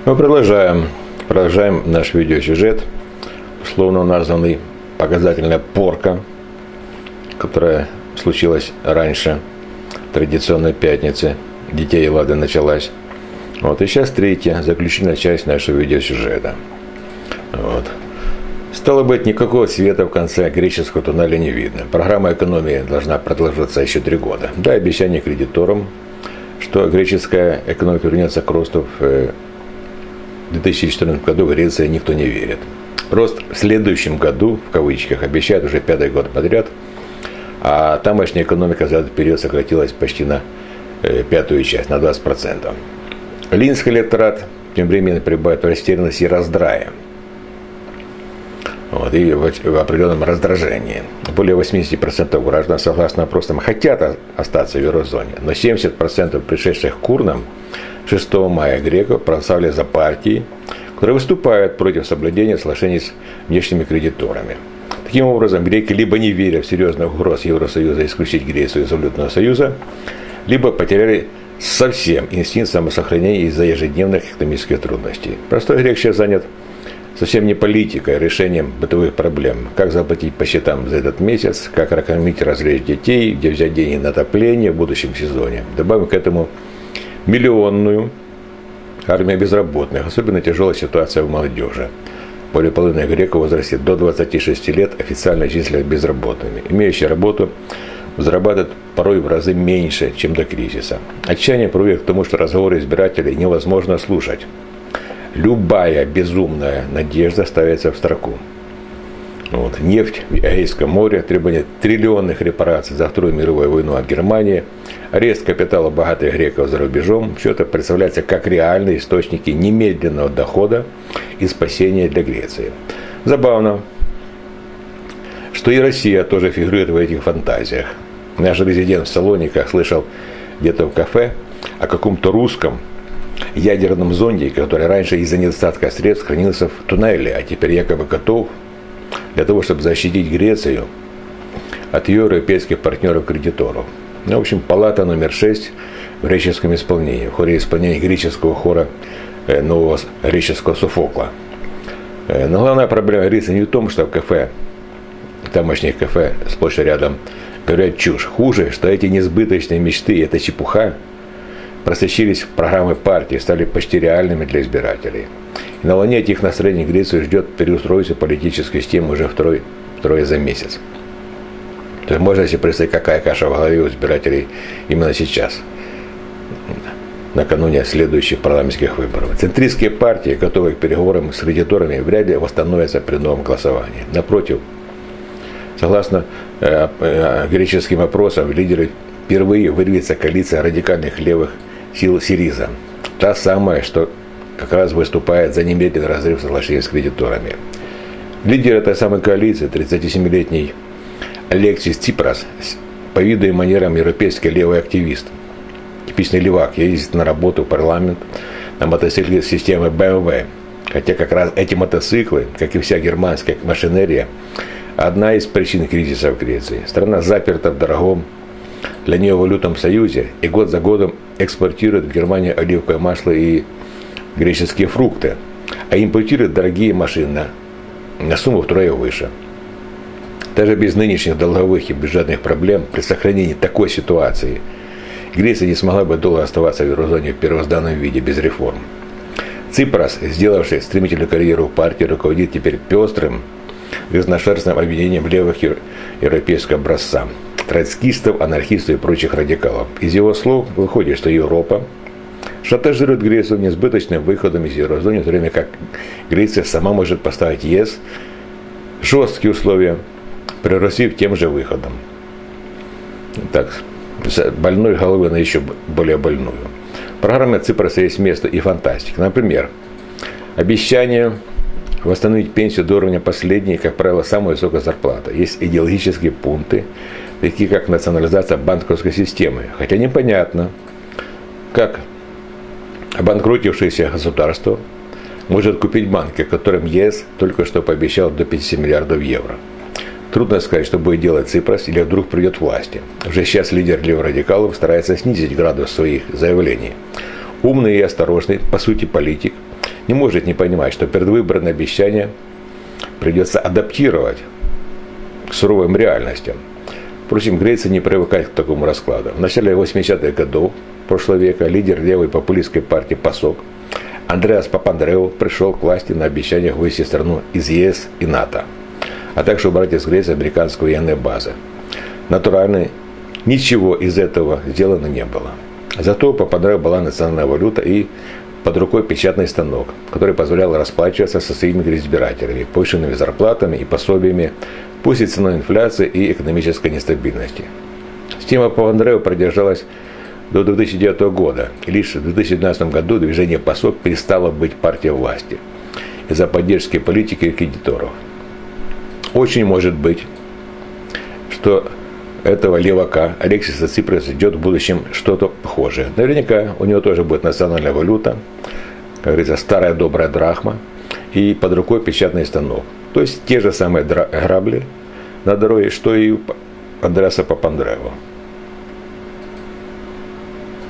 Мы продолжаем наш видеосюжет, условно названный «Показательная порка», которая случилась раньше традиционной пятницы. Детей Эллады началась. И сейчас третья, заключительная часть нашего видеосюжета. Стало быть, никакого света в конце греческого туннеля не видно. Программа экономии должна продолжаться еще 3 года. Да, обещание кредиторам, что греческая экономика вернется к росту в 2014 году, в Греции никто не верит. Рост в следующем году, в кавычках, обещают уже 5-й год подряд, а тамошняя экономика за этот период сократилась почти на 1/5 часть, на 20%. Линский электорат тем временем пребывает в растерянности и раздрае. И в определенном раздражении. Более 80% граждан, согласно опросам, хотят остаться в еврозоне, но 70% пришедших к урнам 6 мая греков проголосовали за партии, которые выступают против соблюдения соглашений с внешними кредиторами. Таким образом, греки либо не веря в серьезных угроз Евросоюза исключить Грецию из валютного союза, либо потеряли совсем инстинкт самосохранения из-за ежедневных экономических трудностей. Простой грек сейчас занят совсем не политикой, а решением бытовых проблем. Как заплатить по счетам за этот месяц, как прокормить, развлечь детей, где взять деньги на отопление в будущем сезоне. Добавим к этому миллионную армию безработных. Особенно тяжелая ситуация в молодежи. Более половины греков в возрасте до 26 лет официально числят безработными. Имеющие работу зарабатывают порой в разы меньше, чем до кризиса. Отчаяние приводит к тому, что разговоры избирателей невозможно слушать. Любая безумная надежда ставится в строку. Нефть в Эгейском море, требование триллионных репараций за Вторую мировую войну от Германии, арест капитала богатых греков за рубежом – все это представляется как реальные источники немедленного дохода и спасения для Греции. Забавно, что и Россия тоже фигурирует в этих фантазиях. Наш резидент в Салониках слышал где-то в кафе о каком-то русском ядерном зонде, который раньше из-за недостатка средств хранился в туннеле, а теперь якобы готов для того, чтобы защитить Грецию от ее европейских партнеров-кредиторов. В общем, палата номер 6 в греческом исполнении, в хоре исполнения греческого хора нового греческого Софокла. Но главная проблема Греции не в том, что в кафе, тамошних кафе сплошь и рядом говорят чушь. Хуже, что эти несбыточные мечты, эта чепуха, просочились в программы партии, стали почти реальными для избирателей. И на волне этих настроений Грецию ждет переустройство политической системы уже второе за месяц. То есть можно себе представить, какая каша в голове у избирателей именно сейчас, накануне следующих парламентских выборов. Центристские партии, готовые к переговорам с кредиторами, вряд ли восстановятся при новом голосовании. Напротив, согласно греческим опросам, лидеры впервые вырвется коалиция радикальных левых сил Сириза. Та самая, что как раз выступает за немедленный разрыв соглашения с кредиторами. Лидер этой самой коалиции, 37-летний Алексис Ципрас, по виду и манерам европейский левый активист. Типичный левак, ездит на работу в парламент на мотоцикле системы BMW. Хотя как раз эти мотоциклы, как и вся германская машинерия, одна из причин кризиса в Греции. Страна заперта в дорогом для нее валютном союзе и год за годом экспортирует в Германию оливковое масло и греческие фрукты, а импортирует дорогие машины на сумму втрое выше. Даже без нынешних долговых и бюджетных проблем при сохранении такой ситуации Греция не смогла бы долго оставаться в еврозоне в первозданном виде без реформ. Ципрас, сделавший стремительную карьеру в партии, руководит теперь пестрым разношерстным объединением левых европейского образца, троцкистов, анархистов и прочих радикалов. Из его слов выходит, что Европа шантажирует Грецию несбыточным выходом из еврозоны, в то время как Греция сама может поставить ЕС жесткие условия, прирастив тем же выходом. Так, с больной головы на еще более больную. В программе Ципроса есть место и фантастики. Например, обещание восстановить пенсию до уровня последней, как правило, самая высокая зарплата. Есть идеологические пункты, такие как национализация банковской системы. Хотя непонятно, как обанкротившееся государство может купить банки, которым ЕС только что пообещал до 50 миллиардов евро. Трудно сказать, что будет делать Ципрас, или вдруг придет к власти. Уже сейчас лидер леворадикалов старается снизить градус своих заявлений. Умный и осторожный, по сути политик, не может не понимать, что предвыборные обещания придется адаптировать к суровым реальностям. Впрочем, Греция не привыкает к такому раскладу. В начале 80-х годов прошлого века лидер левой популистской партии ПАСОК Андреас Папандреou пришел к власти на обещаниях вывести страну из ЕС и НАТО, а также убрать из Греции американские военные базы. Натурально, ничего из этого сделано не было. Зато у Папандреou была национальная валюта и под рукой печатный станок, который позволял расплачиваться со своими избирателями, повышенными зарплатами и пособиями, пусть и ценой инфляции и экономической нестабильности. Система Папандреou продержалась до 2009 года, и лишь в 2012 году движение ПАСОК перестало быть партией власти из-за поддержки политики и кредиторов. Очень может быть, что этого левака Алексиса Ципроса ждет в будущем что-то похожее. Наверняка у него тоже будет национальная валюта, как говорится, старая добрая драхма, и под рукой печатный станок. То есть те же самые грабли на дороге, что и у Андреаса Папандреou.